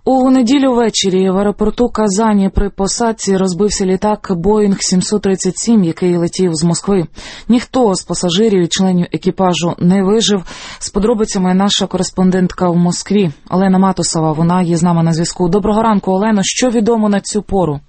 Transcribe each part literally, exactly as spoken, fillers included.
У неділю ввечері в аеропорту Казані при посадці розбився літак Боїнг сімсот тридцять сім, який летів з Москви. Ніхто з пасажирів і членів екіпажу не вижив. З подробицями наша кореспондентка в Москві Олена Матусова, вона є з нами на зв'язку. Доброго ранку, Олено. Що відомо на цю пору?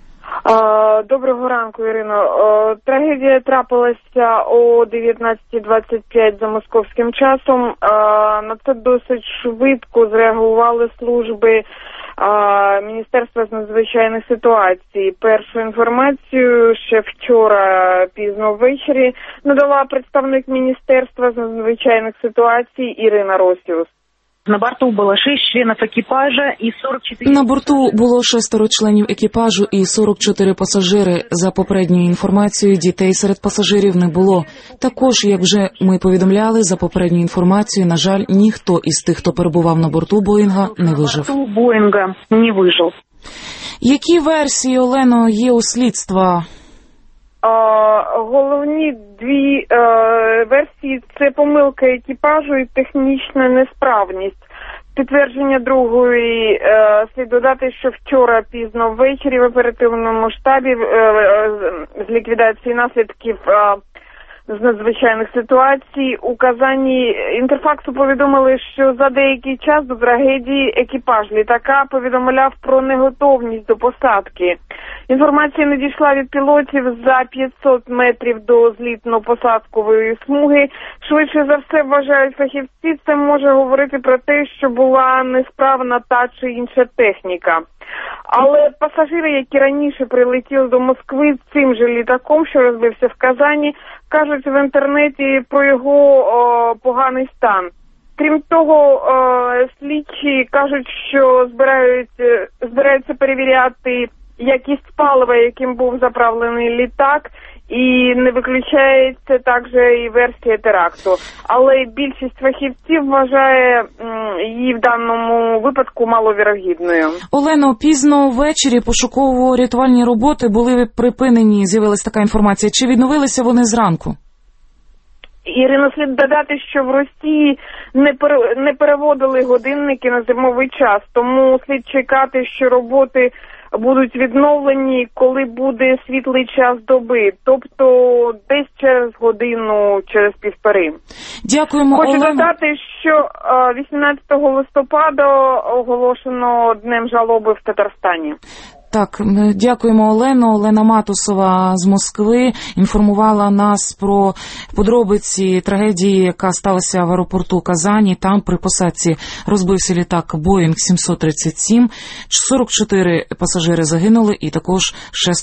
Доброго ранку, Ірино. Трагедія трапилася о дев'ятнадцята двадцять п'ять за московським часом. На це досить швидко зреагували служби Міністерства з надзвичайних ситуацій. Першу інформацію ще вчора пізно ввечері надала представник Міністерства з надзвичайних ситуацій Ірина Росіус. На борту було шість членів екіпажу і сорок чотири... На борту було шестеро членів екіпажу і сорок чотири пасажири. За попередньою інформацією, дітей серед пасажирів не було. Також, як вже ми повідомляли, за попередньою інформацією, на жаль, ніхто із тих, хто перебував на борту Боїнга, не вижив. На борту Боїнга не вижив. Які версії, Олено, є у слідства? Uh, головні дві uh, версії – це помилка екіпажу і технічна несправність. Підтвердження другої uh, слід додати, що вчора пізно ввечері в оперативному штабі uh, з ліквідації наслідків uh, з надзвичайних ситуацій у Казані Інтерфаксу повідомили, що за деякий час до трагедії екіпаж літака повідомляв про неготовність до посадки. Інформація надійшла від пілотів за п'ятсот метрів до злітно-посадкової смуги. Швидше за все, вважають фахівці, це може говорити про те, що була несправна та чи інша техніка. Але пасажири, які раніше прилетіли до Москви цим же літаком, що розбився в Казані, кажуть в інтернеті про його о, поганий стан. Крім того, о, слідчі кажуть, що збирають, збираються перевіряти якість палива, яким був заправлений літак, і не виключається також і версія теракту. Але більшість фахівців вважає її в даному випадку маловірогідною. Олено, пізно ввечері пошуково-рятувальні роботи були припинені, з'явилася така інформація. Чи відновилися вони зранку? Ірино, слід додати, що в Росії не, пере, не переводили годинники на зимовий час, тому слід чекати, що роботи будуть відновлені, коли буде світлий час доби, тобто десь через годину, через півтори. Дякуємо, Хочу Олено. додати, що вісімнадцятого листопада оголошено Днем жалоби в Татарстані. Так, дякуємо, Олено. Олена Матусова з Москви інформувала нас про подробиці трагедії, яка сталася в аеропорту Казані. Там при посадці розбився літак Боїнг сімсот тридцять сім. сорок чотири пасажири загинули і також шестеро